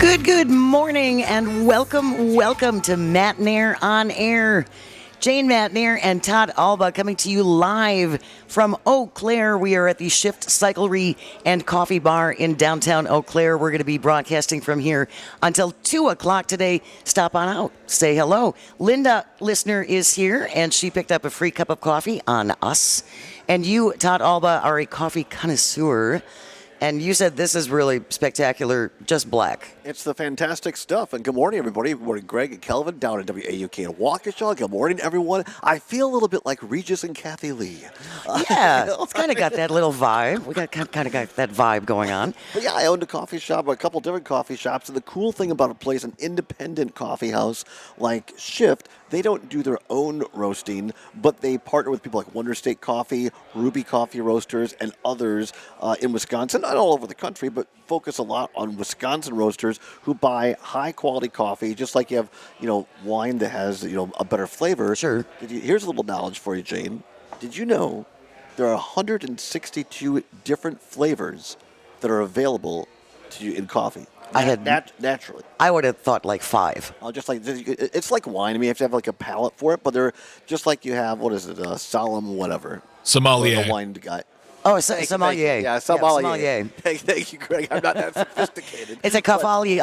Good morning and welcome to Matt Nair on Air. Jane Matt Nair and Todd Alba coming to you live from Eau Claire. We are at the Shift Cyclery and Coffee Bar in downtown Eau Claire. We're going to be broadcasting from here until 2 o'clock today. Stop on out. Say hello. Linda, listener, is here, and she picked up a free cup of coffee on us. And you, Todd Alba, are a coffee connoisseur. And you said this is really spectacular, just black. It's the fantastic stuff. And good morning, everybody. Good morning, Greg and Kelvin down at WAUK in Waukesha. Good morning, everyone. I feel a little bit like Regis and Kathy Lee. Yeah, it's kind of got that little vibe. We got kind of got that vibe going on. But yeah, I owned a coffee shop, a couple different coffee shops. And the cool thing about a place, an independent coffee house like Shift, they don't do their own roasting, but they partner with people like Wonder State Coffee, Ruby Coffee Roasters, and others in Wisconsin, not all over the country, but focus a lot on Wisconsin roasters who buy high-quality coffee, just like you have, wine that has, a better flavor. Sure. Here's a little knowledge for you, Jane. Did you know there are 162 different flavors that are available to you in coffee? Naturally. I would have thought like 5. It's like wine. I mean, you have to have like a palate for it, but they're just like you have, solemn whatever. Sommelier. A wine guy. Oh, sommelier. Yeah, sommelier. Sommelier. Thank you, Greg. I'm not that sophisticated. It's a coffee,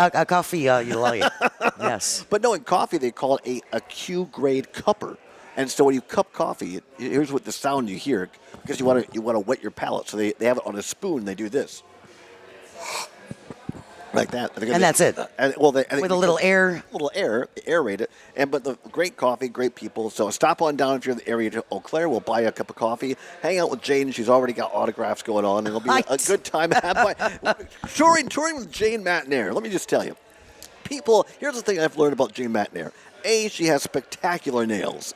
yes. But no, in coffee they call it a Q-grade cupper. And so when you cup coffee, here's what the sound you hear, because you want to wet your palate. So they have it on a spoon. They do this. Like that. And that's it. With a little air. A little air, aerate it. But the great coffee, great people. So stop on down if you're in the area to Eau Claire. We'll buy you a cup of coffee. Hang out with Jane. She's already got autographs going on. It'll be a good time. Touring with Jane Matt Nair. Let me just tell you. People, here's the thing I've learned about Jane Matt Nair. A, she has spectacular nails.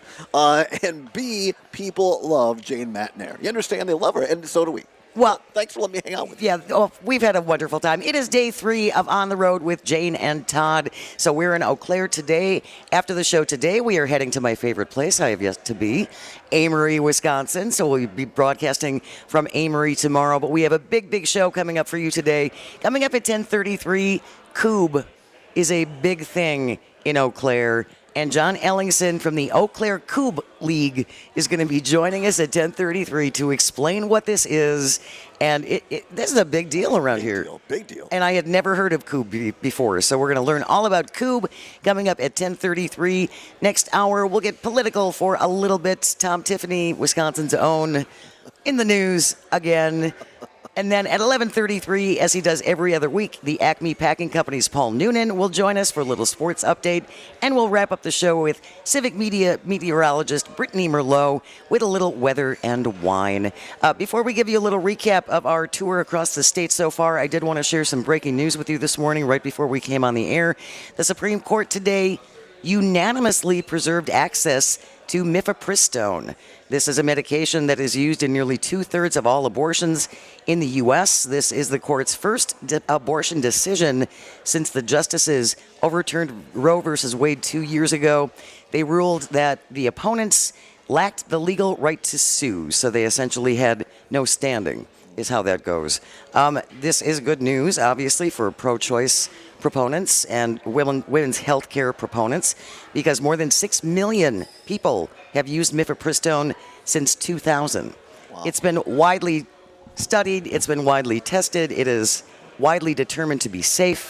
And B, people love Jane Matt Nair. You understand? They love her, and so do we. Well, thanks for letting me hang out with you. Yeah, we've had a wonderful time. It is day 3 of On the Road with Jane and Todd. So we're in Eau Claire today. After the show today, we are heading to my favorite place I have yet to be, Amory, Wisconsin. So we'll be broadcasting from Amory tomorrow. But we have a big show coming up for you today. Coming up at 10:33, Coob is a big thing in Eau Claire. And John Ellingson from the Eau Claire Coob League is going to be joining us at 10:33 to explain what this is. And this is a big deal around here. Big deal. And I had never heard of Coob before. So we're going to learn all about Coob coming up at 10:33. Next hour, we'll get political for a little bit. Tom Tiffany, Wisconsin's own, in the news again. And then at 11:33, as he does every other week, the Acme Packing Company's Paul Noonan will join us for a little sports update. And we'll wrap up the show with civic media meteorologist Brittany Merlot with a little weather and wine. Before we give you a little recap of our tour across the state so far, I did want to share some breaking news with you this morning right before we came on the air. The Supreme Court today unanimously preserved access to mifepristone. This is a medication that is used in nearly 2/3 of all abortions in the U.S. This is the court's first abortion decision since the justices overturned Roe versus Wade 2 years ago. They ruled that the opponents lacked the legal right to sue, so they essentially had no standing, is how that goes. This is good news, obviously, for pro-choice proponents and women's health care proponents, because more than 6 million people have used mifepristone since 2000. Wow. It's been widely studied. It's been widely tested. It is widely determined to be safe.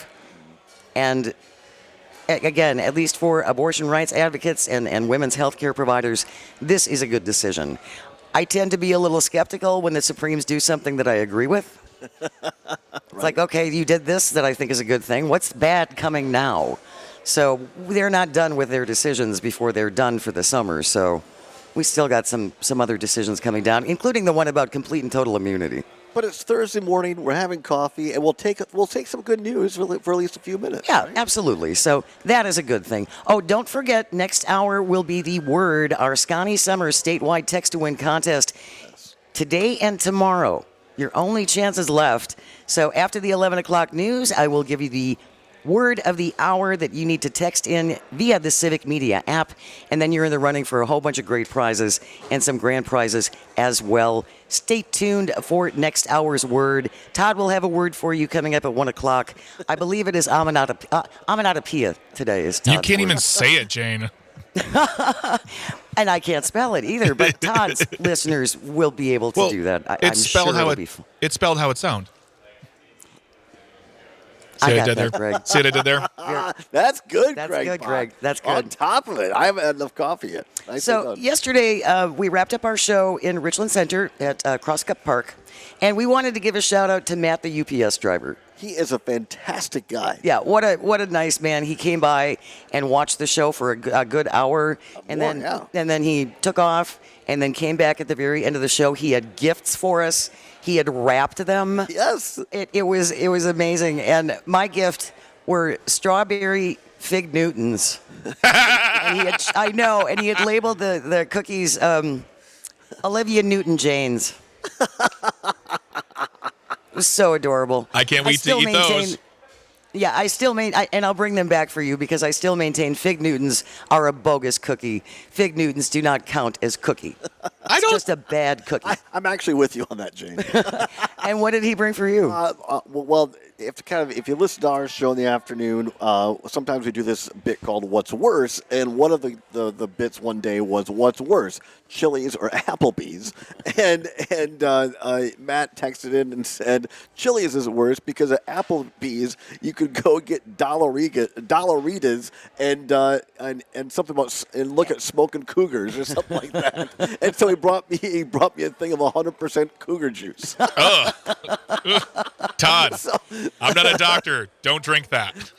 And again, at least for abortion rights advocates and women's health care providers, this is a good decision. I tend to be a little skeptical when the Supremes do something that I agree with. It's like, okay, you did this that I think is a good thing. What's bad coming now? So they're not done with their decisions before they're done for the summer. So we still got some other decisions coming down, including the one about complete and total immunity. But it's Thursday morning. We're having coffee, and we'll take some good news for at least a few minutes. Yeah, right? Absolutely. So that is a good thing. Oh, don't forget, next hour will be the Word, our Scotty Summers statewide text-to-win contest. Yes. Today and tomorrow. Your only chances left. So after the 11 o'clock news, I will give you the word of the hour that you need to text in via the Civic Media app, and then you're in the running for a whole bunch of great prizes and some grand prizes as well. Stay tuned for next hour's word. Todd will have a word for you coming up at 1 o'clock. I believe it is onomatopoeia today. Is Todd's You can't word. even say it, Jane. And I can't spell it either, but Todd's listeners will be able to do that. I'm it's spelled sure how it'll it. be fun. It's spelled how it sounds. I See what got I did that, there? Greg. See what I did there? That's good, That's Greg. good, Pop. Greg. That's On good. top of it, I haven't had enough coffee yet. Nicely So done. yesterday, we wrapped up our show in Richland Center at Crosscup Park, and we wanted to give a shout out to Matt, the UPS driver. He is a fantastic guy. Yeah, what a nice man. He came by and watched the show for a good hour, and More, then yeah. and then he took off and then came back at the very end of the show. He had gifts for us. He had wrapped them. Yes. It was amazing, and my gift were strawberry fig Newtons. And he had labeled the cookies Olivia Newton-Janes. It was so adorable. I can't wait to eat those. Yeah, and I'll bring them back for you because I still maintain Fig Newtons are a bogus cookie. Fig Newtons do not count as cookie. It's just a bad cookie. I'm actually with you on that, Jane. And what did he bring for you? Well, if you listen to our show in the afternoon, sometimes we do this bit called "What's Worse," and one of the bits one day was "What's Worse, Chili's or Applebee's?" And Matt texted in and said Chili's is worse because at Applebee's you could go get dollaritas and something about and look at smoking cougars or something like that. And so he brought me a thing of 100% cougar juice. Todd, I'm not a doctor. Don't drink that.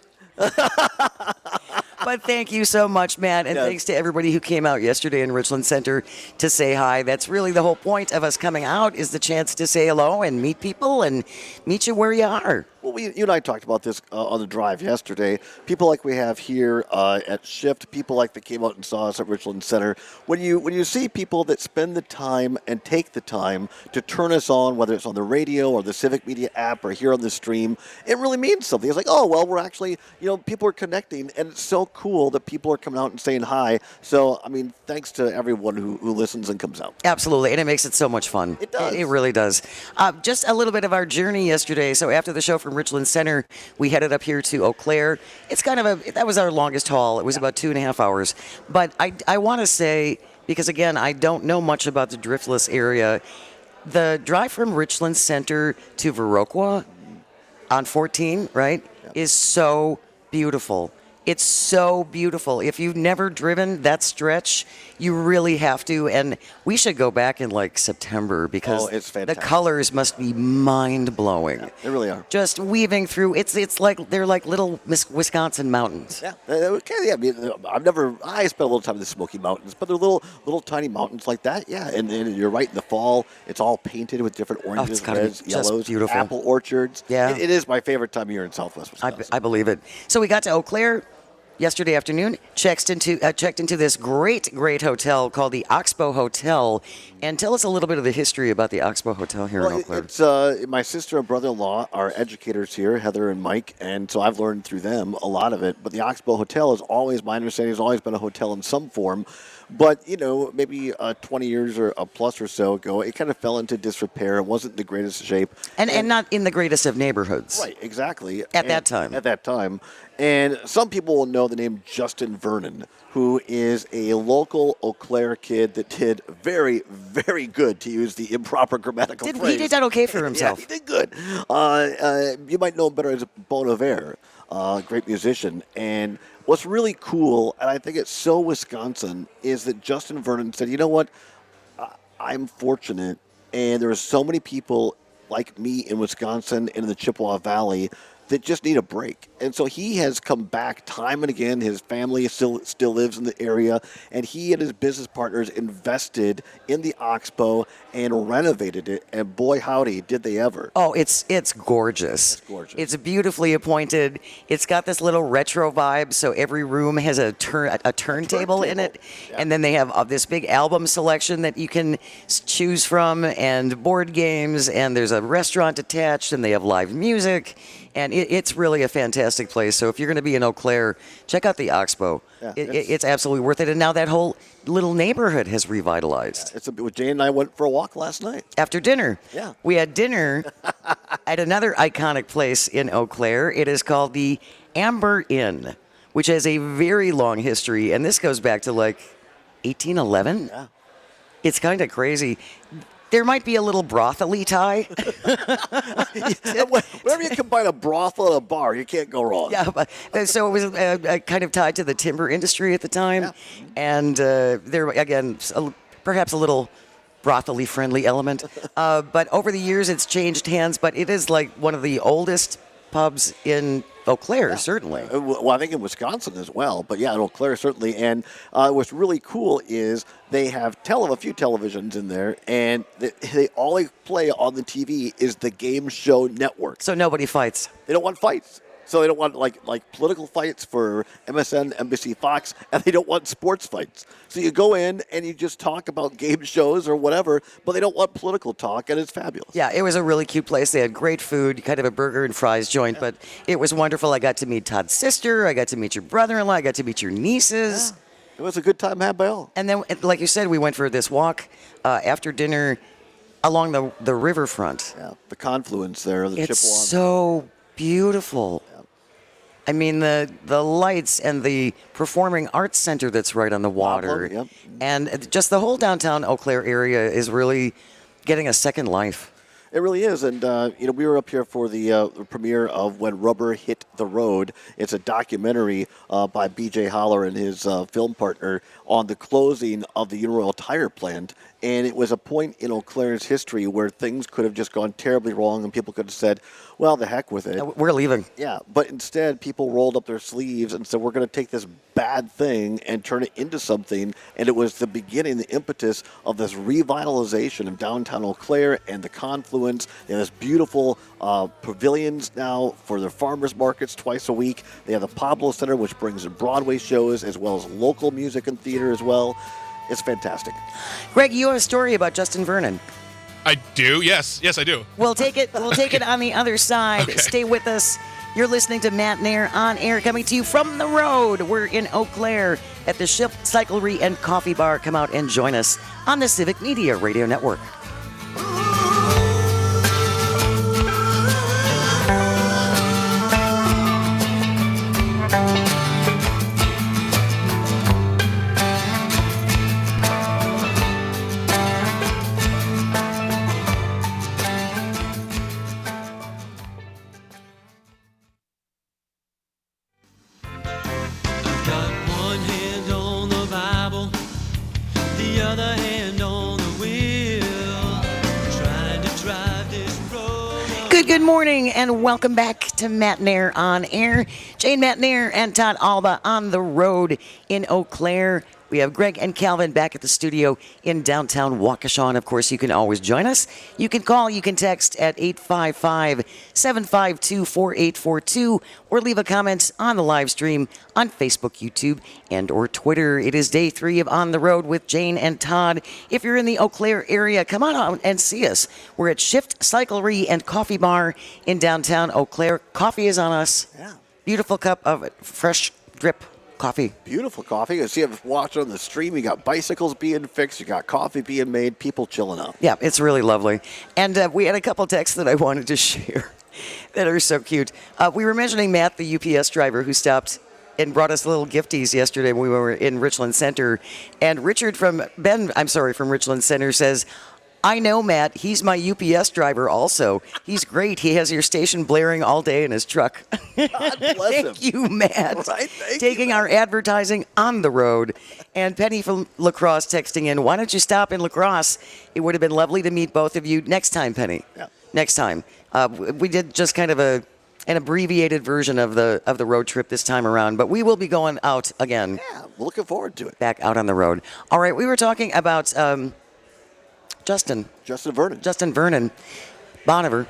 But thank you so much, Matt, and Yes. thanks to everybody who came out yesterday in Richland Center to say hi. That's really the whole point of us coming out is the chance to say hello and meet people and meet you where you are. Well, you and I talked about this on the drive yesterday. People like we have here at Shift, people like that came out and saw us at Richland Center. When you see people that spend the time and take the time to turn us on, whether it's on the radio or the Civic Media app or here on the stream, it really means something. It's like, oh, well, we're actually, people are connecting, and it's so cool that people are coming out and saying hi. So, I mean, thanks to everyone who listens and comes out. Absolutely, and it makes it so much fun. It does. It really does. Just a little bit of our journey yesterday. So after the show from Richland Center, we headed up here to Eau Claire. It's that was our longest haul. It was about 2.5 hours. But I want to say, because again, I don't know much about the Driftless area, the drive from Richland Center to Viroqua on 14, right, is so beautiful. It's so beautiful. If you've never driven that stretch, you really have to. And we should go back in like September because it's the fantastic. colors must be mind-blowing. They really are. Just weaving through. It's like they're like little Wisconsin mountains. Yeah, okay, yeah. I mean, I spent a little time in the Smoky Mountains, but they're little tiny mountains like that. Yeah, and you're right. In the fall, it's all painted with different oranges, gotta be reds, just yellows, beautiful. apple orchards. Yeah. It is my favorite time of year in Southwest Wisconsin. I believe it. So we got to Eau Claire yesterday afternoon, checked into this great hotel called the Oxbow Hotel. And tell us a little bit of the history about the Oxbow Hotel here in Eau Claire. It's my sister and brother-in-law are educators here, Heather and Mike, and so I've learned through them a lot of it. But the Oxbow Hotel is always, my understanding, has always been a hotel in some form. But, maybe 20 years or plus or so ago, it kind of fell into disrepair. It wasn't in the greatest shape. And not in the greatest of neighborhoods. Right, exactly. At that time. And some people will know the name Justin Vernon, who is a local Eau Claire kid that did very, very good, to use the improper grammatical phrase. He did that okay for himself. Yeah, he did good. You might know him better as Bon Iver, great musician. And what's really cool, and I think it's so Wisconsin, is that Justin Vernon said, you know what, I'm fortunate, and there are so many people like me in Wisconsin and in the Chippewa Valley that just need a break. And so he has come back time and again. His family still lives in the area, and he and his business partners invested in the Oxbow and renovated it. And boy, howdy, did they ever. Oh, it's gorgeous. It's gorgeous. It's beautifully appointed. It's got this little retro vibe, so every room has a turntable in it. Yeah. And then they have this big album selection that you can choose from, and board games, and there's a restaurant attached, and they have live music. And it's really a fantastic place. So if you're going to be in Eau Claire, check out the Oxbow. Yeah, It's absolutely worth it. And now that whole little neighborhood has revitalized. Jane and I went for a walk last night. After dinner, Yeah. we had dinner at another iconic place in Eau Claire. It is called the Amber Inn, which has a very long history. And this goes back to like 1811. Yeah. It's kind of crazy. There might be a little brothely tie. Whenever you combine a brothel and a bar, you can't go wrong. Yeah, but, so it was kind of tied to the timber industry at the time. Yeah. And there, again, perhaps a little brothely friendly element. But over the years, it's changed hands. But it is like one of the oldest pubs in Eau Claire, certainly. Well, I think in Wisconsin as well, but yeah, in Eau Claire certainly. And what's really cool is they have a few televisions in there, and all they play on the TV is the Game Show Network. So nobody fights. They don't want fights. So they don't want like political fights for MSN, NBC, Fox, and they don't want sports fights. So you go in and you just talk about game shows or whatever, but they don't want political talk, and it's fabulous. Yeah, it was a really cute place. They had great food, kind of a burger and fries joint, but it was wonderful. I got to meet Todd's sister. I got to meet your brother-in-law. I got to meet your nieces. It was a good time had by all. And then, like you said, we went for this walk after dinner along the riverfront. Yeah, the confluence there, the It's Chippewa. so beautiful. I mean, the lights and the Performing Arts Center that's right on the water. Yep. And just the whole downtown Eau Claire area is really getting a second life. It really is, and we were up here for the premiere of When Rubber Hit the Road. It's a documentary by B.J. Holler and his film partner on the closing of the Uniroyal Tire Plant, and it was a point in Eau Claire's history where things could have just gone terribly wrong, and people could have said, well, the heck with it. We're leaving. Yeah, but instead people rolled up their sleeves and said, we're going to take this bad thing and turn it into something. And it was the beginning, the impetus of this revitalization of downtown Eau Claire and the confluence. They have this beautiful pavilions now for their farmers markets twice a week. They have the Pablo Center, which brings in Broadway shows as well as local music and theater as well. It's fantastic. Greg, you have a story about Justin Vernon. I do. Yes, I do. We'll take it on the other side. Okay. Stay with us. You're listening to Matt Nair on air, coming to you from the road. We're in Eau Claire at the Shift Cyclery and Coffee Bar. Come out and join us on the Civic Media Radio Network. Good morning and welcome back to Matt Nair on air. Jane Matt Nair and Todd Alba on the road in Eau Claire. We have Greg and Calvin back at the studio in downtown Waukesha. And of course, you can always join us. You can call, you can text at 855-752-4842 or leave a comment on the live stream on Facebook, YouTube, and or Twitter. It is day 3 of On the Road with Jane and Todd. If you're in the Eau Claire area, come on out and see us. We're at Shift Cyclery and Coffee Bar in downtown Eau Claire. Coffee is on us. Yeah. Beautiful cup of fresh drip coffee. Beautiful coffee. You see, if watching on the stream, you got bicycles being fixed, you got coffee being made, people chilling out. Yeah, it's really lovely. And we had a couple texts that I wanted to share that are so cute. We were mentioning Matt, the UPS driver who stopped and brought us little gifties yesterday when we were in Richland Center. And Richard from Richland Center says, I know, Matt. He's my UPS driver also. He's great. He has your station blaring all day in his truck. God bless him. Thank you, Matt. Right? Thank Taking you, our advertising on the road. And Penny from La Crosse texting in, why don't you stop in La Crosse? It would have been lovely to meet both of you next time, Penny. Yeah. Next time. We did just kind of an abbreviated version of the road trip this time around, but we will be going out again. Yeah, looking forward to it. Back out on the road. All right, we were talking about Justin Vernon. Boniver.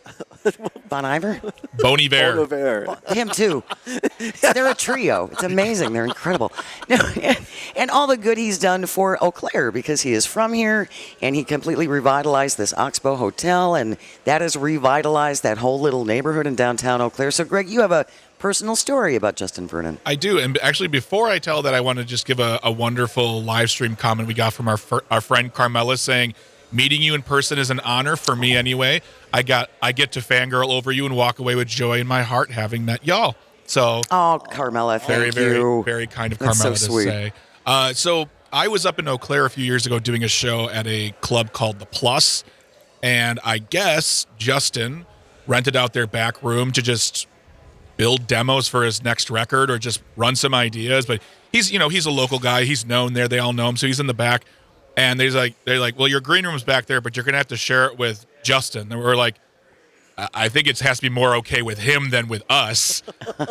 Bon Iver? Bon Iver. Bon Iver. Him too. They're a trio. It's amazing. They're incredible. No, and all the good he's done for Eau Claire because he is from here and he completely revitalized this Oxbow Hotel and that has revitalized that whole little neighborhood in downtown Eau Claire. So, Greg, you have a personal story about Justin Vernon. I do. And actually, before I tell that, I want to just give a wonderful live stream comment we got from our friend Carmela saying, meeting you in person is an honor for me anyway. I get to fangirl over you and walk away with joy in my heart having met y'all. So, oh, Carmela, thank very, you. Very kind of That's Carmela so to sweet. say. So I was up in Eau Claire a few years ago doing a show at a club called The Plus, and I guess Justin rented out their back room to just build demos for his next record or just run some ideas. But he's a local guy. He's known there. They all know him, so he's in the back. And they're like, well, your green room's back there, but you're gonna have to share it with Justin. And we're like, I think it has to be more okay with him than with us.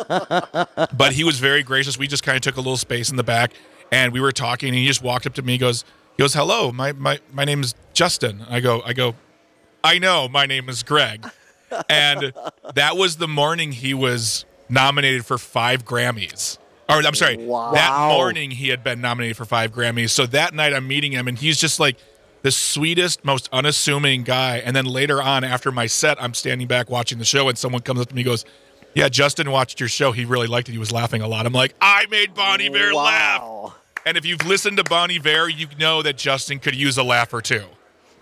But he was very gracious. We just kind of took a little space in the back, and we were talking. And he just walked up to me. He goes, "Hello, my name is Justin." I go, I know, my name is Greg. And that was the morning he was nominated for 5 Grammys. Or I'm sorry, Wow. that morning he had been nominated for 5 Grammys. So that night I'm meeting him, and he's just like the sweetest, most unassuming guy. And then later on, after my set, I'm standing back watching the show, and someone comes up to me and goes, "Yeah, Justin watched your show. He really liked it. He was laughing a lot." I'm like, I made Bon Iver laugh. And if you've listened to Bon Iver, you know that Justin could use a laugh or two.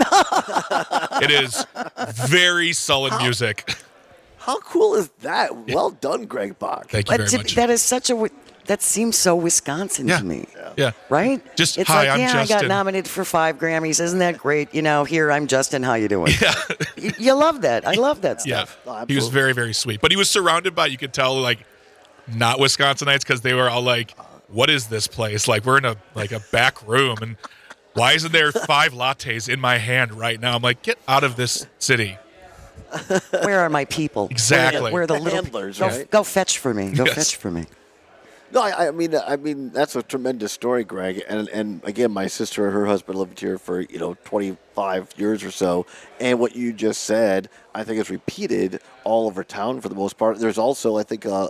It is very sullen music. How cool is that? Well done, Greg Bach. Thank you very much. That is that seems so Wisconsin to me. Yeah. Right? Just, it's "Hi, like, I'm yeah, Justin." I got nominated for 5 Grammys. Isn't that great? Here, I'm Justin. How you doing? Yeah. You love that. I love that Yeah. stuff. Oh, He was absolutely. very, very sweet. But he was surrounded by, you could tell, like, not Wisconsinites because they were all like, what is this place? Like, we're in a back room, and why isn't there 5 lattes in my hand right now? I'm like, get out of this city. Where are my people? Exactly. Where are the The little handlers, go, right? go fetch for me. Go Yes. fetch for me. No, I mean that's a tremendous story, Greg. And again, my sister and her husband lived here for 25 years or so. And what you just said, I think, is repeated all over town for the most part. There's also, I think, a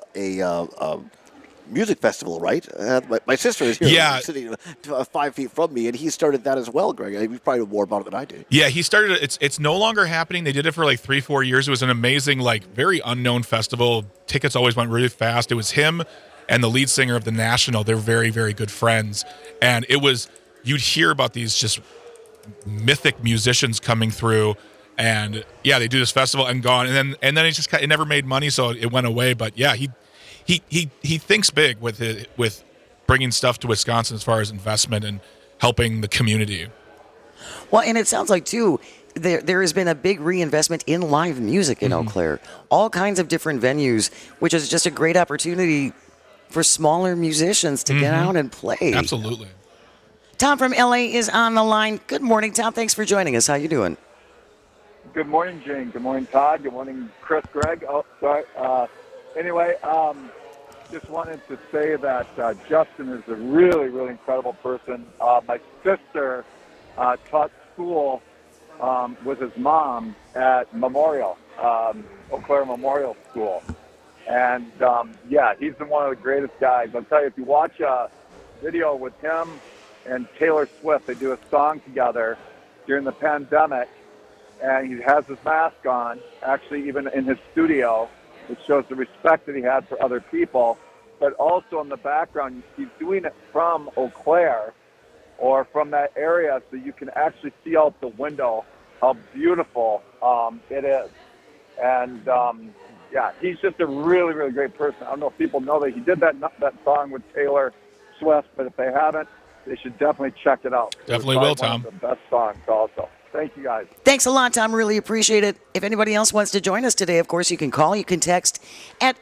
music festival, right? My sister is here, Yeah. sitting 5 feet from me, and he started that as well, Greg. You probably know more about it than I do. Yeah, he started it. It's no longer happening. They did it for like 3-4 years. It was an amazing, very unknown festival. Tickets always went really fast. It was him and the lead singer of The National. They're very, very good friends. And you'd hear about these just mythic musicians coming through. And yeah, they do this festival and gone. And then it never made money, so it went away. But yeah, he thinks big with bringing stuff to Wisconsin as far as investment and helping the community. Well, and it sounds like, too, there has been a big reinvestment in live music in Eau Claire. All kinds of different venues, which is just a great opportunity for smaller musicians to get out and play. Absolutely. Tom from LA is on the line. Good morning, Tom. Thanks for joining us. How you doing? Good morning, Jane. Good morning, Todd. Good morning, Chris, Greg. Oh, sorry. Anyway, just wanted to say that Justin is a really, really incredible person. My sister taught school with his mom at Memorial, Eau Claire Memorial School. And, he's been one of the greatest guys. I'll tell you, if you watch a video with him and Taylor Swift, they do a song together during the pandemic, and he has his mask on, actually even in his studio, which shows the respect that he had for other people. But also in the background, he's doing it from Eau Claire or from that area, so you can actually see out the window how beautiful it is. And, he's just a really, really great person. I don't know if people know that he did that song with Taylor Swift, but if they haven't, they should definitely check it out. Definitely It's will, probably one Tom. of the best songs also. Thank you, guys. Thanks a lot, Tom. Really appreciate it. If anybody else wants to join us today, of course, you can call. You can text at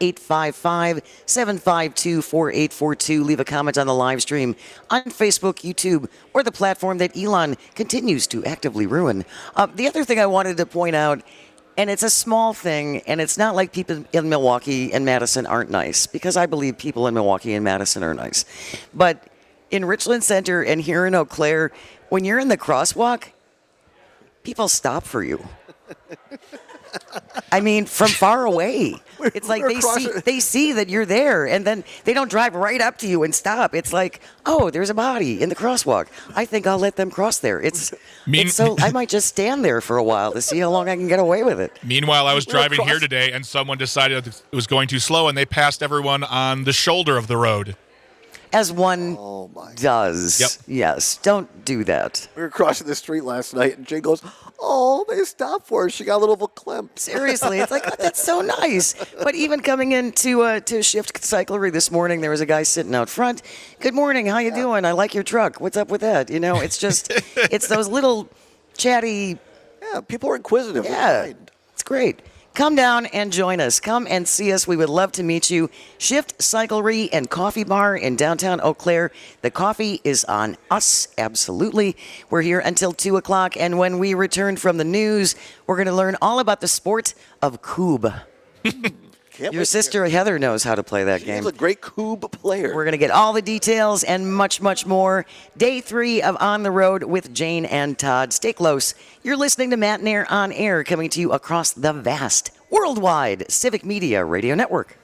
855-752-4842. Leave a comment on the live stream on Facebook, YouTube, or the platform that Elon continues to actively ruin. The other thing I wanted to point out, and it's a small thing, and it's not like people in Milwaukee and Madison aren't nice, because I believe people in Milwaukee and Madison are nice. But in Richland Center and here in Eau Claire, when you're in the crosswalk, people stop for you. I mean, from far away. It's like we're they see that you're there, and then they don't drive right up to you and stop. It's like, oh, there's a body in the crosswalk. I think I'll let them cross there. So I might just stand there for a while to see how long I can get away with it. Meanwhile, I was driving here today, and someone decided it was going too slow, and they passed everyone on the shoulder of the road. As one does. Yep. Yes, don't do that. We were crossing the street last night, and Jane goes, "Oh, they stopped for her. She got a little verklempt." Seriously, it's like, oh, that's so nice. But even coming into to Shift Cyclery this morning, there was a guy sitting out front. Good morning, how you doing? I like your truck. What's up with that? You know, it's just, it's those little chatty. Yeah, people are inquisitive. Yeah, it's great. Come down and join us. Come and see us. We would love to meet you. Shift Cyclery and Coffee Bar in downtown Eau Claire. The coffee is on us, absolutely. We're here until 2 o'clock, and when we return from the news, we're going to learn all about the sport of Coob. Your sister Heather knows how to play that game. She's a great Coob player. We're going to get all the details and much, much more. Day 3 of On the Road with Jane and Todd. Stay close. You're listening to Matt Nair on Air, coming to you across the vast, worldwide Civic Media Radio Network.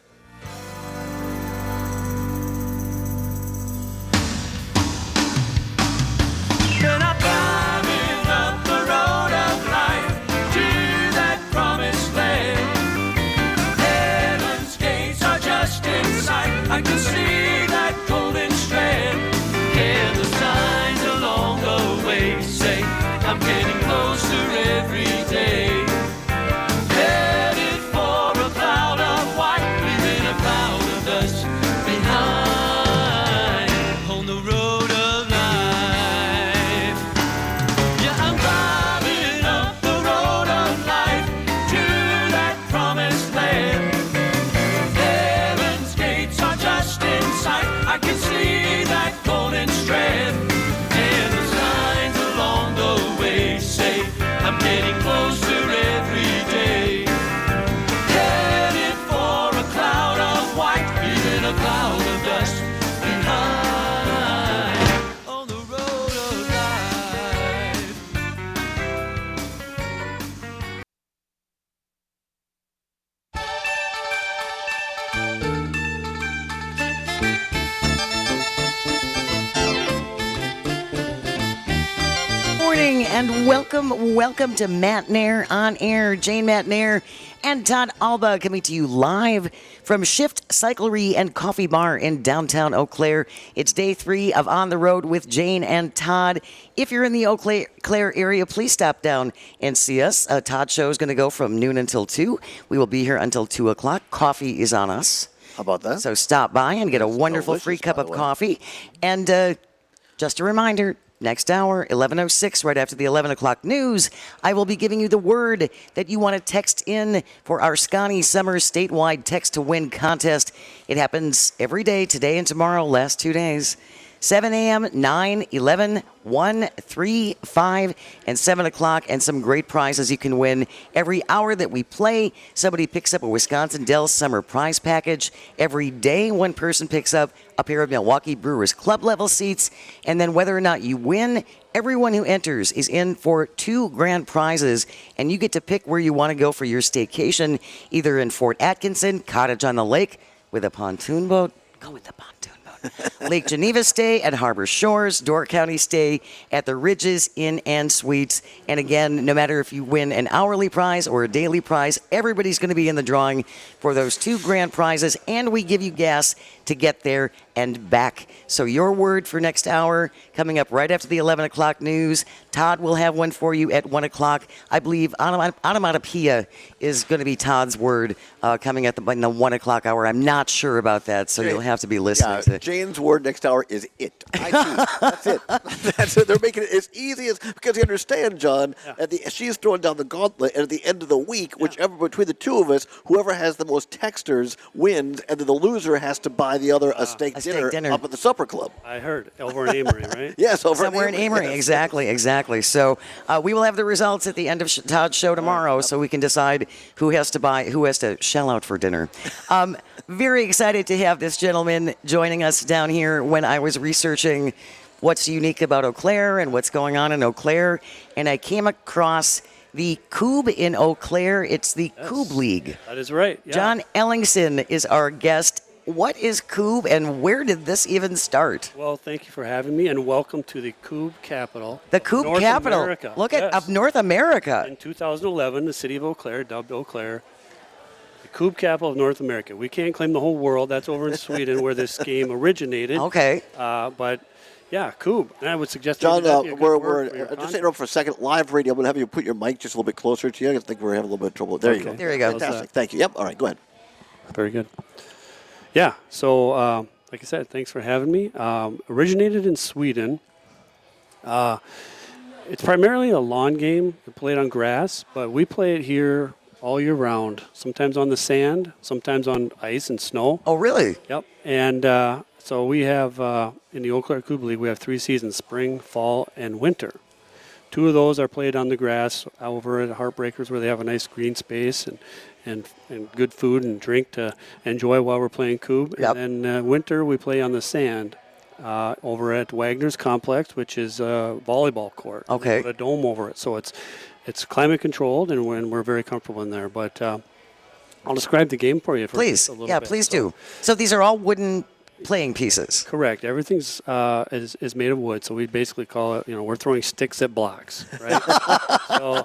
I can see that golden strand, and the signs along the way say I'm getting closer every day. Headed for a cloud of white, leaving a cloud of dust behind on the road of life. Yeah, I'm climbing up the road of life to that promised land. I can see that golden strand, and the signs along the way say I'm getting closer every day. Headed for a cloud of white, leaving a cloud of dust behind on the road of life. And welcome to Matt Nair on Air. Jane Matt Nair and Todd Alba coming to you live from Shift Cyclery and Coffee Bar in downtown Eau Claire. It's day 3 of On the Road with Jane and Todd. If you're in the Eau Claire area, please stop down and see us. Todd's show is going to go from noon until 2. We will be here until 2 o'clock. Coffee is on us. How about that? So stop by and get a wonderful delicious, free cup by of the way. coffee. And just a reminder, next hour, 11:06, right after the 11 o'clock news, I will be giving you the word that you want to text in for our Scotty Summers statewide text to win contest. It happens every day, today and tomorrow, last 2 days. 7 a.m., 9, 11, 1, 3, 5, and 7 o'clock, and some great prizes you can win. Every hour that we play, somebody picks up a Wisconsin Dells summer prize package. Every day, one person picks up a pair of Milwaukee Brewers club level seats. And then whether or not you win, everyone who enters is in for 2 grand prizes, and you get to pick where you want to go for your staycation, either in Fort Atkinson, Cottage on the Lake, with a pontoon boat. Go with the pontoon boat. Lake Geneva stay at Harbor Shores, Door County stay at the Ridges Inn and Suites. And again, no matter if you win an hourly prize or a daily prize, everybody's going to be in the drawing for those 2 grand prizes, and we give you gas to get there and back. So your word for next hour coming up right after the 11 o'clock news. Todd will have one for you at 1 o'clock. I believe onomatopoeia is going to be Todd's word coming at in the 1 o'clock hour. I'm not sure about that, so you'll have to be listening to Jane's word next hour is it. That's it. That's it. They're making it as easy as, because you understand, John, she's throwing down the gauntlet, and at the end of the week, whichever between the two of us, whoever has the most texters wins, and then the loser has to buy the other a steak dinner up at the supper club. I heard over in Amory, right? Yes, over somewhere in Amory. Yes. Exactly. So we will have the results at the end of Todd's show tomorrow, so we can decide who has to shell out for dinner. Very excited to have this gentleman joining us down here when I was researching what's unique about Eau Claire and what's going on in Eau Claire, and I came across the Coob in Eau Claire. It's the Coob League. That is right. Yeah. John Ellingson is our guest. What is Coob and where did this even start? Well, thank you for having me, and welcome to the Coob capital. The Coob North capital. America. Look at Yes. of North America. In 2011, the city of Eau Claire, dubbed Eau Claire, the Coob capital of North America. We can't claim the whole world. That's over in Sweden where this game originated. Okay. But yeah, Coob. And I would suggest John, maybe that'd be a good we're word for your just content. interrupt for a second. Live radio. I'm going to have you put your mic just a little bit closer to you. I think we're having a little bit of trouble. There you Okay. go. There you go. Fantastic. Thank you. Yep. All right. Go ahead. Very good. Yeah, so like I said, thanks for having me. Originated in Sweden. It's primarily a lawn game. We play it on grass, but we play it here all year round. Sometimes on the sand, sometimes on ice and snow. Oh, really? Yep. And so we have, in the Eau Claire Coob League, we have 3 seasons, spring, fall, and winter. 2 of those are played on the grass over at Heartbreakers where they have a nice green space and good food and drink to enjoy while we're playing Coob. Yep. And then winter we play on the sand over at Wagner's Complex, which is a volleyball court. And Okay. they put a dome over it. So it's climate controlled and we're very comfortable in there. But I'll describe the game for you for Please. just a little Yeah, bit. please So- do. So these are all wooden playing pieces. Correct. Everything's is made of wood, so we basically call it. We're throwing sticks at blocks, right? So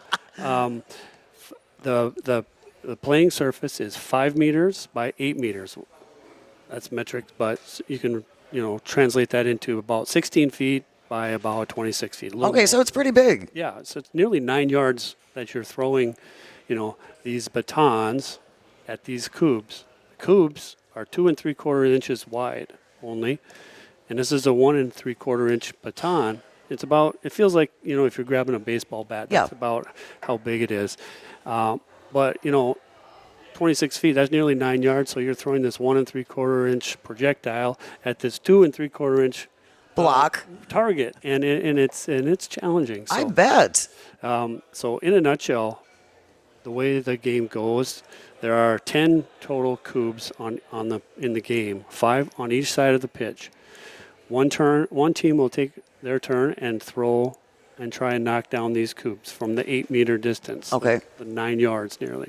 the playing surface is 5 meters by 8 meters. That's metric, but you can translate that into about 16 feet by about 26 feet. A little Okay, more. so it's pretty big. Yeah, so it's nearly 9 yards that you're throwing, these batons at these cubes. Cubes are 2 3/4 inches wide only, and this is a 1 3/4 inch baton. It feels like, if you're grabbing a baseball bat, that's Yeah. about how big it is. But 26 feet, that's nearly 9 yards, so you're throwing this 1 3/4 inch projectile at this 2 3/4 inch Block. target, and it's challenging. So. I bet. So in a nutshell, the way the game goes, there are 10 total cubes in the game, 5 on each side of the pitch. One team will take their turn and throw and try and knock down these cubes from the 8-meter distance. Okay. The 9 yards nearly.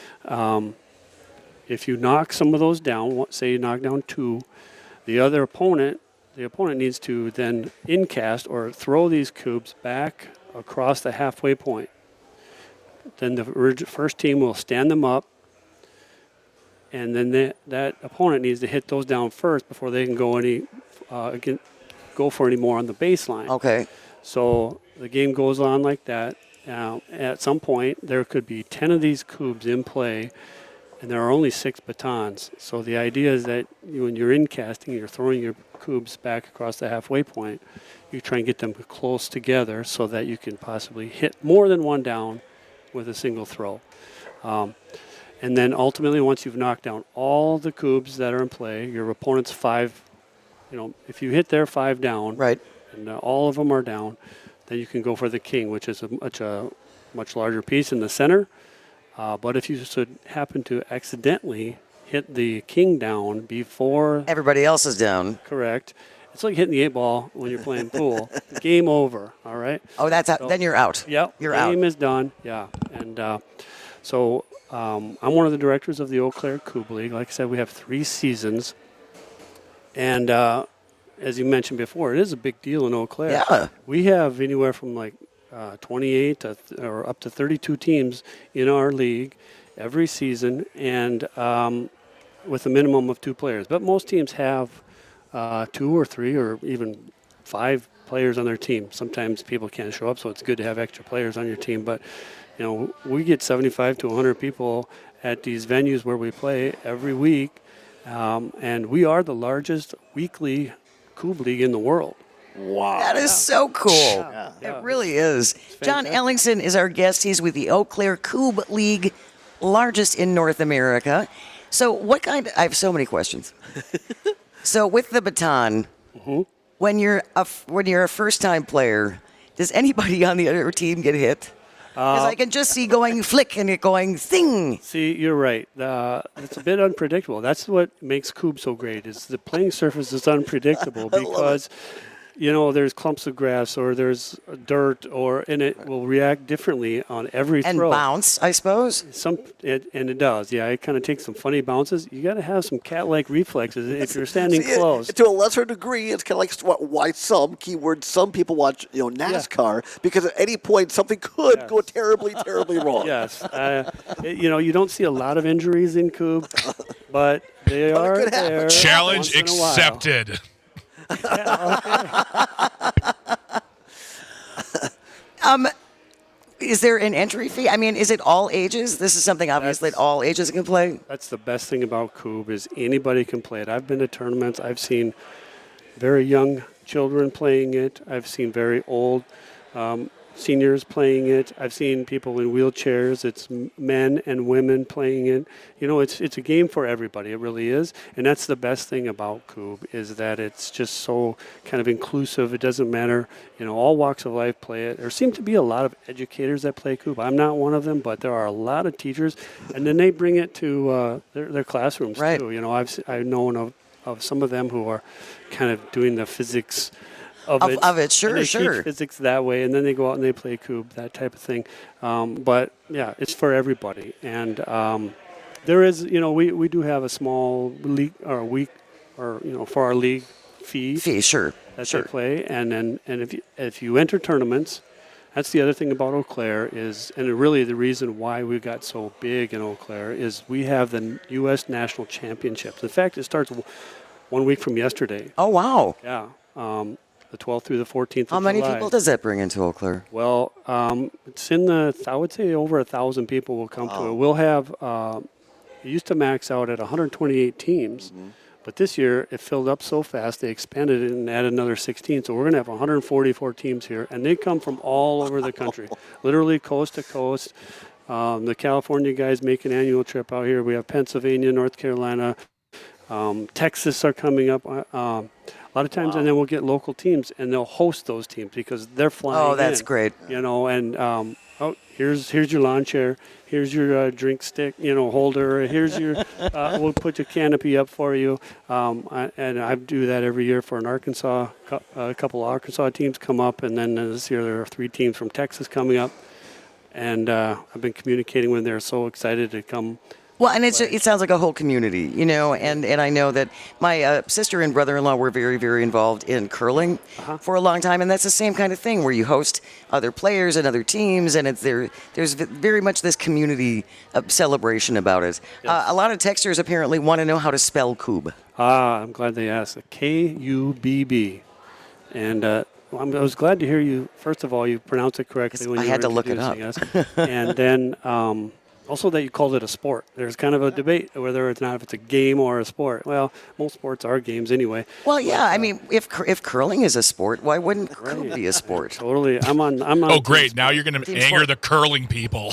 If you knock some of those down, say you knock down 2, the opponent needs to then incast or throw these cubes back across the halfway point. Then the first team will stand them up, and then that opponent needs to hit those down first before they can go for any more on the baseline. Okay. So the game goes on like that. At some point, there could be 10 of these cubes in play, and there are only 6 batons. So the idea is that when you're incasting, you're throwing your cubes back across the halfway point. You try and get them close together so that you can possibly hit more than one down with a single throw. And then ultimately, once you've knocked down all the cubes that are in play, your opponent's 5, if you hit their 5 down, Right. and all of them are down, then you can go for the king, which is a much larger piece in the center. But if you should happen to accidentally hit the king down before Everybody else is down. correct, it's like hitting the 8 ball when you're playing pool. Game over, all right? Oh, that's out. Then you're out. Yep. You're out. Game is done. Yeah. And so I'm one of the directors of the Eau Claire Coob League. Like I said, we have 3 seasons. And as you mentioned before, it is a big deal in Eau Claire. Yeah. We have anywhere from 28 or up to 32 teams in our league every season, and with a minimum of 2 players. But most teams have 2 or 3 or even 5 players on their team. Sometimes people can't show up, so it's good to have extra players on your team. But we get 75 to 100 people at these venues where we play every week, and we are the largest weekly Coob League in the world. Wow. That is so cool. Yeah. It really is. John fantastic. Ellingson is our guest. He's with the Eau Claire Coob League, largest in North America. So I have so many questions. So with the baton, when you're a first-time player, does anybody on the other team get hit? Because I can just see going flick and it going thing. See, you're right. It's a bit unpredictable. That's what makes Coob so great. Is the playing surface is unpredictable because there's clumps of grass or there's dirt, and it will react differently on every And throw. bounce, I suppose. And it does. Yeah, it kind of takes some funny bounces. You got to have some cat-like reflexes if you're standing See, close. to a lesser degree, it's kind of like why some people watch NASCAR because at any point something could go terribly wrong. Yes. You don't see a lot of injuries in Coob, but they But it are could happen. there. Challenge once in a while. accepted. Is there an entry fee? I mean, is it all ages? This is something obviously that all ages can play. That's the best thing about Coob is anybody can play it. I've been to tournaments. I've seen very young children playing it. I've seen very old seniors playing it. I've seen people in wheelchairs. It's men and women playing it. It's a game for everybody. It really is. And that's the best thing about Coob is that it's just so kind of inclusive. It doesn't matter. All walks of life play it. There seem to be a lot of educators that play Coob. I'm not one of them, but there are a lot of teachers. And then they bring it to their classrooms Right. too. I've known of some of them who are kind of doing the physics of it. Sure, and they sure. teach physics that way, and then they go out and they play Coob, that type of thing. But yeah, it's for everybody. And there is, we do have a small league or for our league fee Sure. that Sure. they play. And if you enter tournaments, that's the other thing about Eau Claire is, and really the reason why we got so big in Eau Claire is we have the U.S. National Championships. In fact, it starts 1 week from yesterday. Oh, wow. Yeah. The 12th through the 14th How of many July. people does that bring into Eau Claire? Well, it's I would say over 1,000 people will come to it. We'll have, it used to max out at 128 teams, but this year it filled up so fast they expanded it and added another 16. So we're going to have 144 teams here, and they come from all over the country, literally coast to coast. The California guys make an annual trip out here. We have Pennsylvania, North Carolina, Texas are coming up. A lot of times, and then we'll get local teams, and they'll host those teams because they're flying. Oh, that's in, great. And here's your lawn chair, here's your drink stick, holder. Here's your we'll put your canopy up for you. And I do that every year for an Arkansas. A couple of Arkansas teams come up, and then this year there are 3 teams from Texas coming up. And I've been communicating with them. They're so excited to come. Well, and it sounds like a whole community, and I know that my sister and brother-in-law were very, very involved in curling for a long time, and that's the same kind of thing where you host other players and other teams, and there's very much this community celebration about it. Yes. A lot of texters apparently want to know how to spell Coob. I'm glad they asked. Kubb. And I was glad to hear you, first of all, you pronounced it correctly when I you had were to look it up. introducing us. And then also that you called it a sport. There's kind of a debate whether it's not if it's a game or a sport. Well, most sports are games anyway. Well, yeah, I mean, if curling is a sport, why wouldn't Coob be a sport? Totally. I'm on. Oh, great. team Now sport. you're going to Team anger sport. the curling people.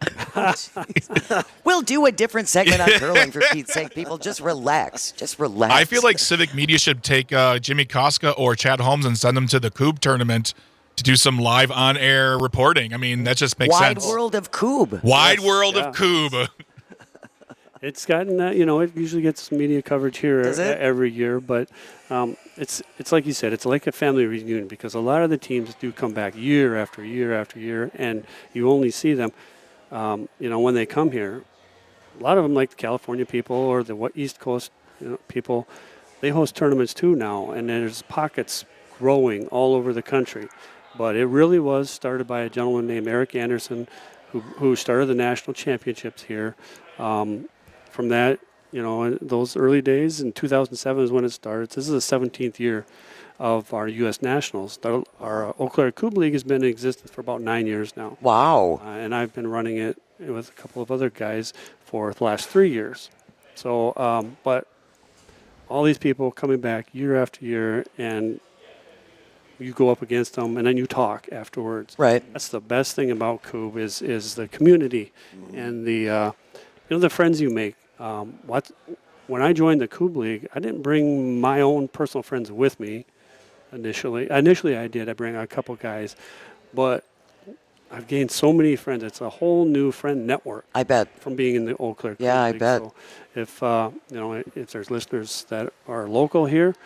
We'll do a different segment on curling for Pete's sake. People, just relax. Just relax. I feel like Civic Media should take Jimmy Koska or Chad Holmes and send them to the Coob tournament to do some live on-air reporting. I mean, that just makes Wide sense. world of Coob. Wide world yeah. of Coob. It's gotten that, it usually gets media coverage here Does it? every year, but it's like you said, it's like a family reunion because a lot of the teams do come back year after year after year, and you only see them, when they come here. A lot of them, like the California people or the East Coast people, they host tournaments too now, and there's pockets growing all over the country. But it really was started by a gentleman named Eric Anderson, who started the national championships here. From that, those early days in 2007 is when it starts. This is the 17th year of our U.S. Nationals. Our Eau Claire Coob League has been in existence for about 9 years now. Wow. And I've been running it with a couple of other guys for the last 3 years. So, but all these people coming back year after year, and you go up against them, and then you talk afterwards. Right. That's the best thing about Coob is the community and the the friends you make. When I joined the Coob League, I didn't bring my own personal friends with me initially. Initially, I did. I bring a couple guys, but I've gained so many friends. It's a whole new friend network I bet. from being in the Eau Claire Coob Yeah, I League. bet. So if there's listeners that are local here,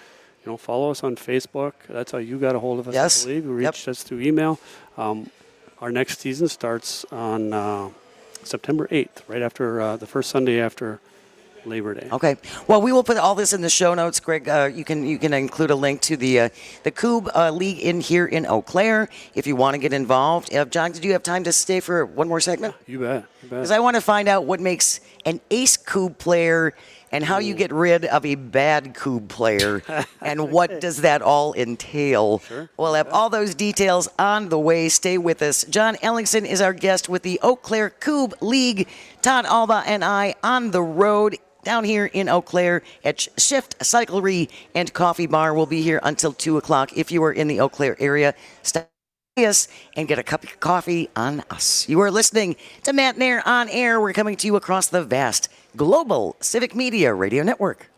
follow us on Facebook. That's how you got a hold of us. Yes. I believe you Yep. reached us through email. Our next season starts on September 8th, right after the first Sunday after Labor Day. Okay. Well, we will put all this in the show notes, Greg. You can include a link to the Coob League in here in Eau Claire if you want to get involved. John, did you have time to stay for one more segment? You bet. Because I want to find out what makes an ace Coob player and how you get rid of a bad Coob player and what does that all entail. Sure. We'll have all those details on the way. Stay with us. John Ellingson is our guest with the Eau Claire Coob League. Todd Alba and I on the road down here in Eau Claire at Shift Cyclery and Coffee Bar. We'll be here until 2 o'clock. If you are in the Eau Claire area, stop us and get a cup of coffee on us. You are listening to Matt Nair on Air. We're coming to you across the vast global Civic Media Radio Network.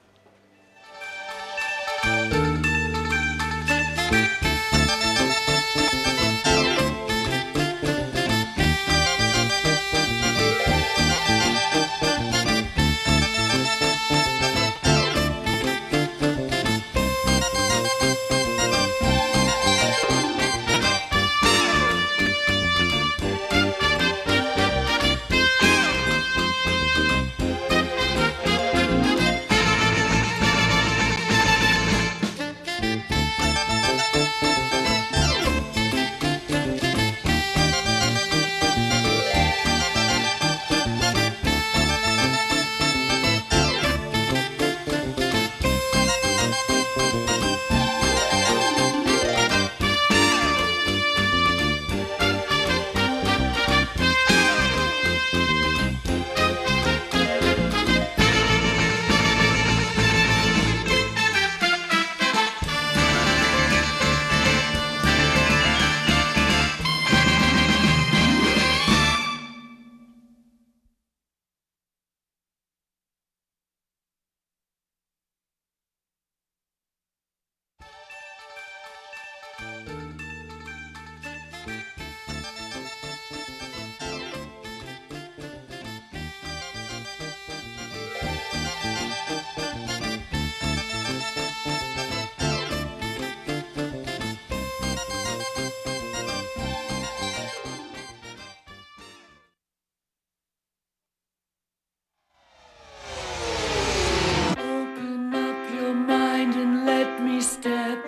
Open up your mind and let me step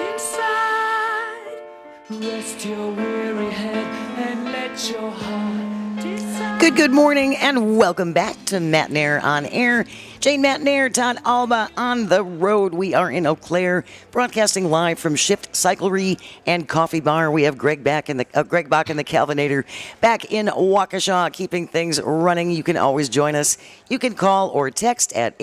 inside. Rest your weary head and let your heart decide. Good morning, and welcome back to Matt Nair on Air. Jane Matt Nair, Todd Alba on the road. We are in Eau Claire, broadcasting live from Shift Cyclery and Coffee Bar. We have Greg Bach in the Calvinator back in Waukesha, keeping things running. You can always join us. You can call or text at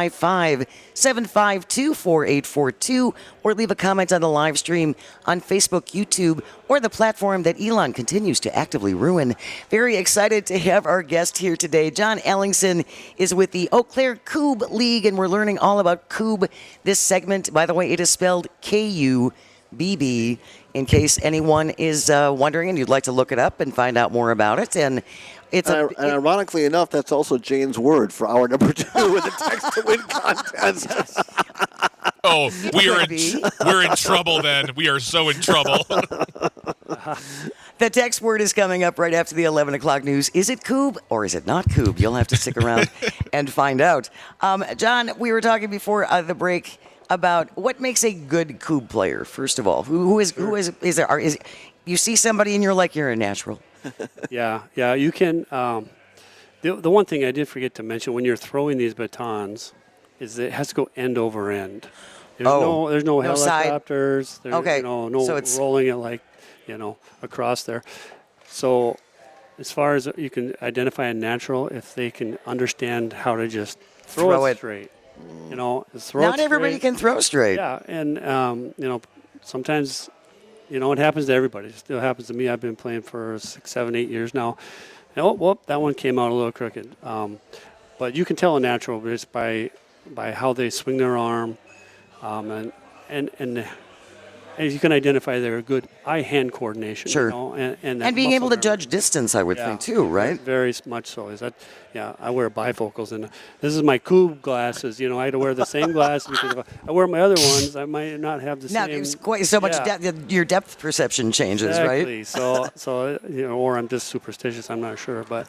855-752-4842 or leave a comment on the live stream on Facebook, YouTube, or the platform that Elon continues to actively ruin. Very excited to have our guest here today. John Ellingson is with the Eau Claire Coob League, and we're learning all about Coob. This segment, by the way, it is spelled K-U-B-B, in case anyone is wondering and you'd like to look it up and find out more about it. And it's And ironically enough, that's also Jane's word for hour number 2 with the text to win contest. Oh, we're be. in trouble then. We are so in trouble. The text word is coming up right after the 11 o'clock news. Is it Coob or is it not Coob? You'll have to stick around and find out. John, we were talking before the break about what makes a good Coob player. First of all, who is you see somebody and you're like, you're a natural. Yeah, you can. The one thing I did forget to mention when you're throwing these batons is that it has to go end over end. There's no side. helicopters. There's, Okay. no So it's rolling it like, across there. So as far as you can identify a natural, if they can understand how to just throw it straight. Just throw Not it everybody straight. can throw straight. Yeah, and sometimes, it happens to everybody. It still happens to me. I've been playing for 6, 7, 8 years now. And, that one came out a little crooked. But you can tell a natural just by how they swing their arm, and as you can identify, they're a good eye-hand coordination. Sure. You know, and that And being able to muscle memory. judge distance, I would Yeah. think, too, right? Very much so. Is that? Yeah, I wear bifocals, and this is my Coob glasses. You know, I had to wear the same glasses because if I wear my other ones, I might not have the Now, same. it's quite so much Yeah. your depth perception changes, Exactly. right? So you know, or I'm just superstitious. I'm not sure, but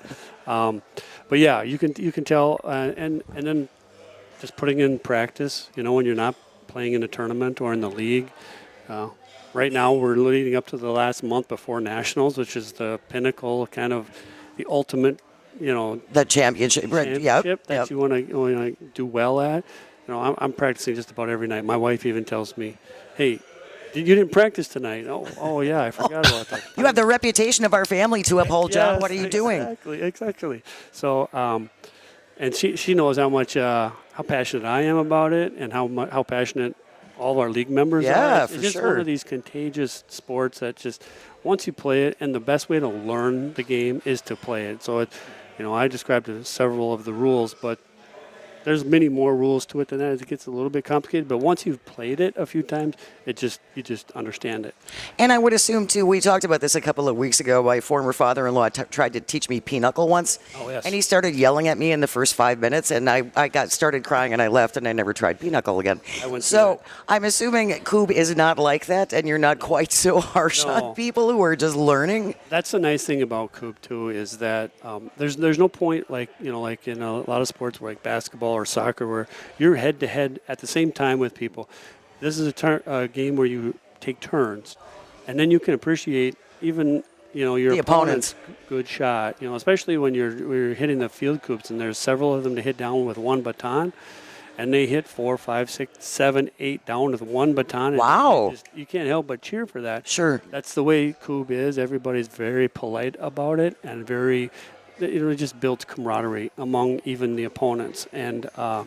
yeah, you can tell, and then just putting in practice. You know, when you're not playing in a tournament or in the league. Right now, we're leading up to the last month before nationals, which is the pinnacle, kind of the ultimate, you know, The championship. Right. Yep. championship that Yep. you want to do well at. You know, I'm practicing just about every night. My wife even tells me, "Hey, you didn't practice tonight." Oh yeah, I forgot about that. You have the reputation of our family to uphold, John. What are you doing? Exactly. So, and she knows how much how passionate I am about it, and how passionate all of our league members Yeah, are. It's for just sure. one of these contagious sports that just once you play it, and the best way to learn the game is to play it. So I described several of the rules, but there's many more rules to it than that. It gets a little bit complicated, but once you've played it a few times, you just understand it. And I would assume, too, we talked about this a couple of weeks ago. My former father-in-law tried to teach me pinochle once. Oh, yes. And he started yelling at me in the first 5 minutes, and I started crying, and I left, and I never tried pinochle again. I went through So that. I'm assuming Coob is not like that, and you're not quite so harsh No. on people who are just learning. That's the nice thing about Coob too, is that there's no point like in a lot of sports like basketball or soccer where you're head to head at the same time with people. This is a game where you take turns, and then you can appreciate even your The opponents. opponent's good shot. Especially when you're hitting the field coops, and there's several of them to hit down with one baton. And they hit 4, 5, 6, 7, 8 down with one baton. Wow. You can't help but cheer for that. Sure. That's the way Coob is. Everybody's very polite about it, and it just builds camaraderie among even the opponents. And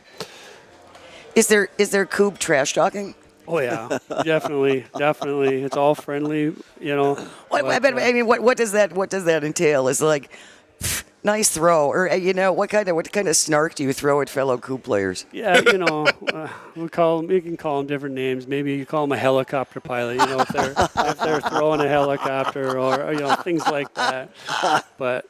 Is there Coob trash talking? oh yeah, definitely. It's all friendly, What does that entail? Is it like, "Pff, nice throw," or what kind of snark do you throw at fellow Coob players? Yeah, you can call them different names. Maybe you call them a helicopter pilot, if they're throwing a helicopter or things like that. But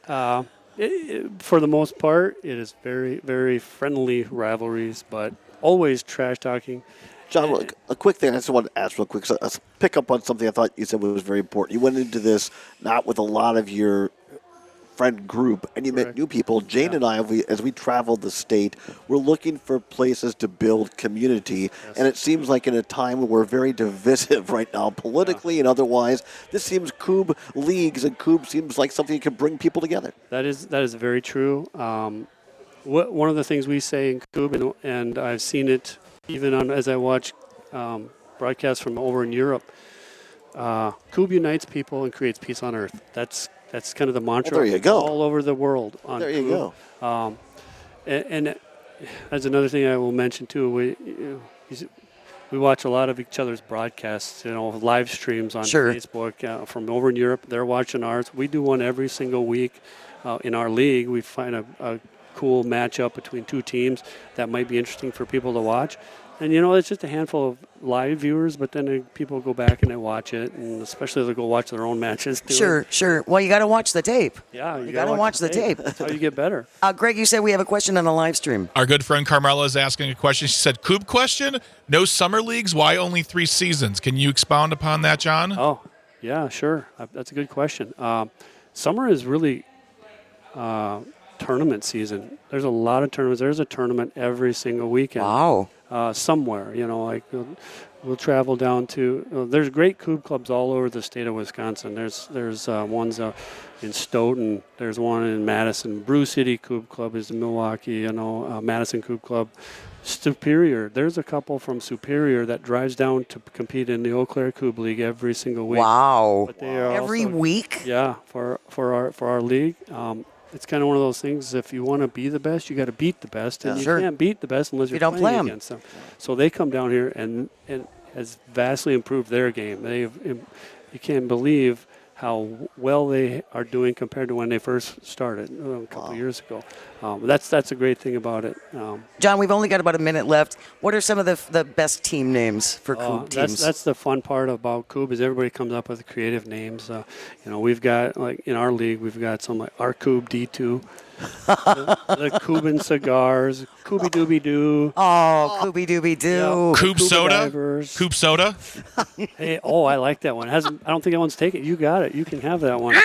for the most part, it is very, very friendly rivalries, but always trash talking. John, a quick thing I just wanted to ask real quick. So let's pick up on something I thought you said was very important. You went into this not with a lot of your friend group, and you met Correct. new people. Jane and I, as we traveled the state, we're looking for places to build community, and it seems like in a time where we're very divisive right now, politically and otherwise, this seems Coob leagues, and Coob seems like something that can bring people together. That is very true. One of the things we say in Coob, and I've seen it even as I watch broadcasts from over in Europe, Coob unites people and creates peace on earth. That's kind of the mantra there you go. all over the world. On There you Coob. go. And that's another thing I will mention too. We watch a lot of each other's broadcasts, live streams on Sure. Facebook from over in Europe. They're watching ours. We do one every single week in our league. We find a cool matchup between two teams that might be interesting for people to watch. And, it's just a handful of live viewers, but then people go back and they watch it, and especially they'll go watch their own matches too. Sure. Well, you got to watch the tape. Yeah, You gotta watch the tape. That's how you get better. Greg, you said we have a question on the live stream. Our good friend Carmela is asking a question. She said, Coob question, no summer leagues, why only 3 seasons? Can you expound upon that, John? Oh, yeah, sure. That's a good question. Summer is really tournament season. There's a lot of tournaments. There's a tournament every single weekend. Wow. Somewhere, like we'll travel down to. There's great Coob clubs all over the state of Wisconsin. There's ones in Stoughton. There's one in Madison. Brew City Coob Club is in Milwaukee. Madison Coob Club. Superior. There's a couple from Superior that drives down to compete in the Eau Claire Coob League every single week. Wow. But they are Every also- week? Yeah, for our league. It's kind of one of those things. If you want to be the best, you got to beat the best, and Yeah. you Sure. can't beat the best unless you're don't play playing 'em. against them. So they come down here and has vastly improved their game. You can't believe how well they are doing compared to when they first started a couple of years ago. That's a great thing about it. John, we've only got about a minute left. What are some of the best team names for Coob teams? That's the fun part about Coob is everybody comes up with creative names. We've got, like, in our league, we've got some like our Coob D2, the Cuban Cigars, Cooby Dooby Doo. Oh, Cooby Dooby Doo. Yeah. Coob Scuba soda. divers. Coob soda. Hey, I like that one. I don't think anyone's taken it. You got it. You can have that one.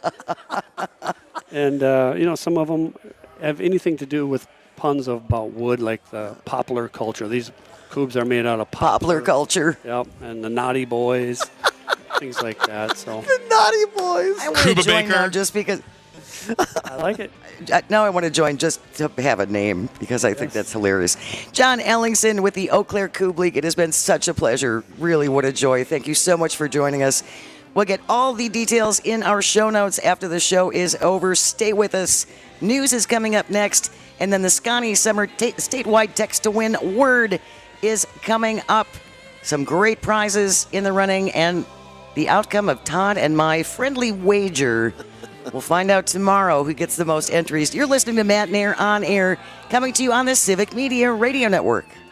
And some of them have anything to do with puns about wood, like the poplar culture. These Coobs are made out of Poplar culture. Yep, and the Naughty Boys, things like that. So Naughty boys. I want to Cuba join Baker. now just because. I like it. Now I want to join just to have a name because I think that's hilarious. John Ellingson with the Eau Claire Coob League. It has been such a pleasure. Really, what a joy. Thank you so much for joining us. We'll get all the details in our show notes after the show is over. Stay with us. News is coming up next. And then the Scotty Summer statewide text to win word is coming up. Some great prizes in the running and the outcome of Todd and my friendly wager. We'll find out tomorrow who gets the most entries. You're listening to Matt Nair on Air, coming to you on the Civic Media Radio Network.